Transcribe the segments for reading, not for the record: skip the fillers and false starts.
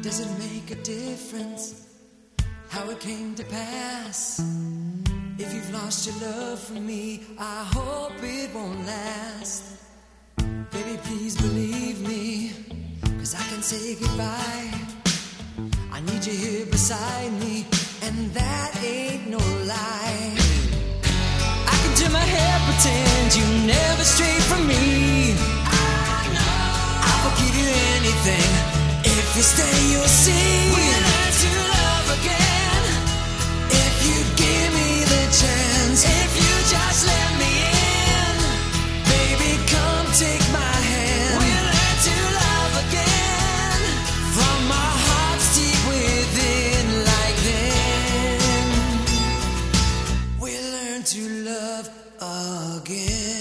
Does it make a difference how it came to pass? If you've lost your love for me, I hope it won't last. Baby, please believe me, 'cause I can say goodbye. I need you here beside me, and that ain't no lie. I can turn my head, pretend you never strayed from me. I'll forgive you anything. If you stay, you'll see. We'll learn to love again. If you give me the chance, if you just let me in, baby, come take my hand. We'll learn to love again, from our hearts deep within, like then. We'll learn to love again.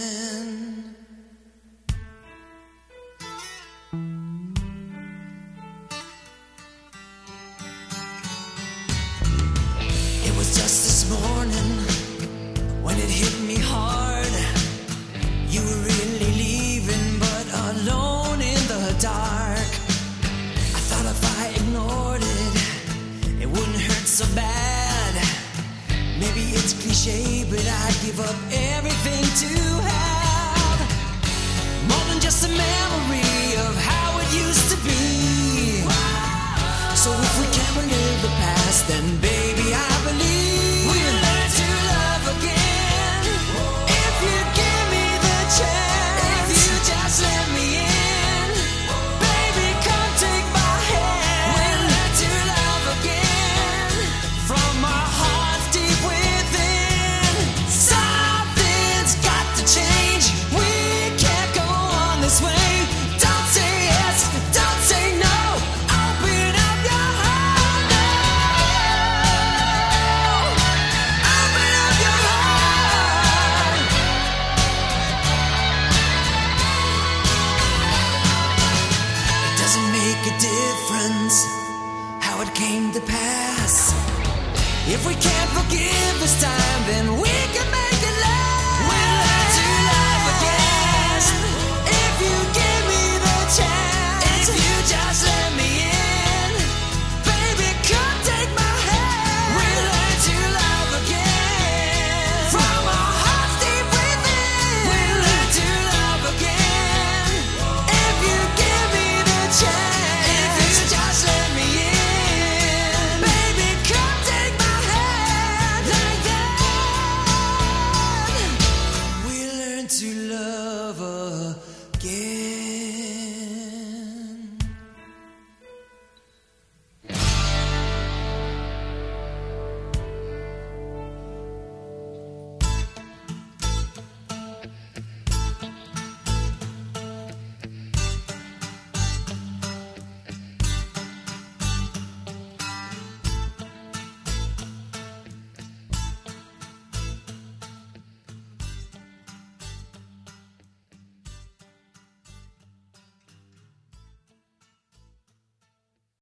Just this morning, when it hit me hard, you were really leaving, but alone in the dark. I thought if I ignored it, it wouldn't hurt so bad. Maybe it's cliche, but I'd give up everything to have more than just a memory of how it used to be. So if we can't relive the past, then baby, I believe we'll learn to love again. If you give me the chance, if you just let me in, baby, come take my hand. We'll learn to love again, from our hearts deep within. Something's got to change. We can't go on this way. Don't say yes, don't say no. Open up your heart now. Open up your heart. It doesn't make a difference how it came to pass. If we can't forgive this time, then we can